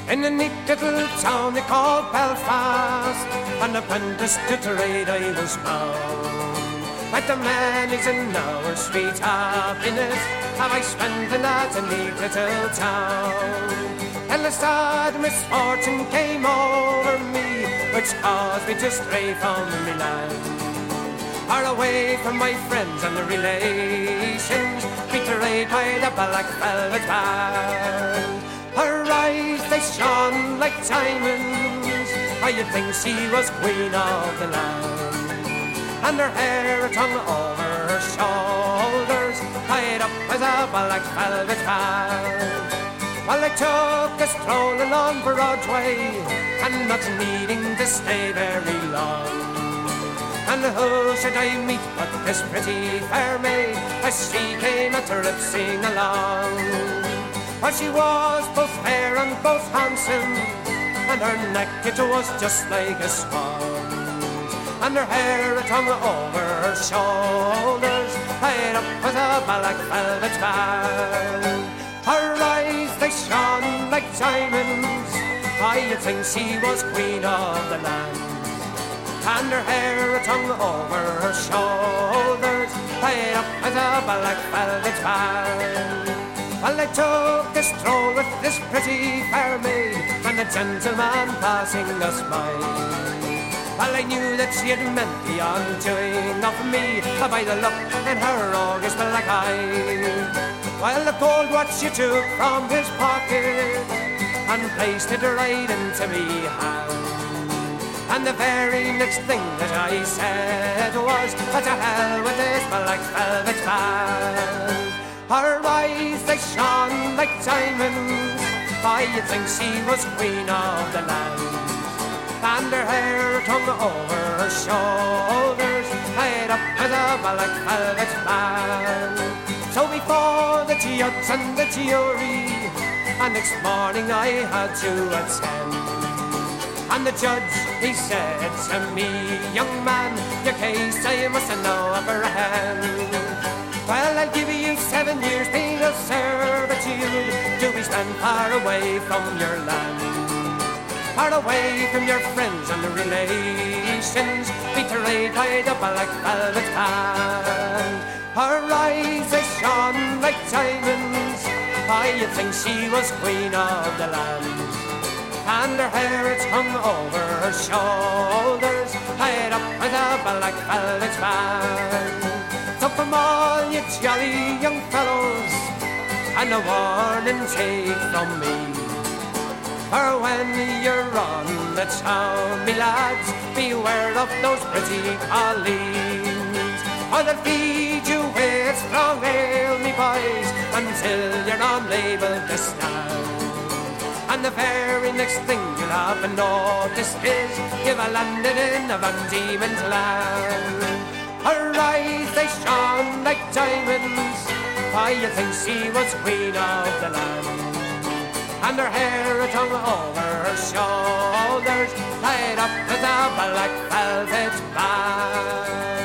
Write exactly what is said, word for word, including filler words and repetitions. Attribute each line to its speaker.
Speaker 1: In a neat little town they called Belfast, an apprentice to trade I was bound. Like the man is in our sweet happiness, have I spent in that neat little town. And the sad misfortune came over me, which caused me to stray from my land. Far away from my friends and the relations, betrayed by the black velvet band. Her eyes, they shone like diamonds, how you'd think she was queen of the land. And her hair hung over her shoulders, tied up with a black velvet band. Well, I took a stroll along Broadway, and not needing to stay very long. And who should I meet but this pretty fair maid, as she came a tripsing along. For she was both fair and both handsome, and her neck it was just like a swan's, and her hair it hung over her shoulders, tied up with a black velvet band. Her eyes they shone like diamonds, I'd think she was queen of the land. And her hair it hung over her shoulders, tied up with a black velvet band. Well, I took a stroll with this pretty fair maid, and a gentleman passing us by. Well, I knew that she had meant the undoing of me, by the look in her August black eye. While the gold watch she took from his pocket, and placed it right into me hand. And the very next thing that I said was, to hell with this black velvet band. Her eyes, they shone like diamonds, I'd think she was queen of the land. And her hair hung over her shoulders, tied up with a black velvet band. So before the judge and the jury, and next morning I had to attend. And the judge, he said to me, young man, your case I must know apprehend. Well, I'll give you seven years penal servitude to be spent far away from your land, far away from your friends and relations, betrayed by the black velvet band. Her eyes, they shone like diamonds, I'd think she was queen of the land. And her hair it hung over her shoulders, tied up with a black velvet band. So come on, you jolly young fellows, and a warning take from me. For when you're on the town, me lads, beware of those pretty colleens, or they'll feed you with strong ale, me boys, until you're unable to stand. And the very next thing you'll have noticed is you've landed in a Van Diemen's land. Her eyes, they shone like diamonds, I'd think she was queen of the land. And her hair it hung over her shoulders, tied up with a black velvet band.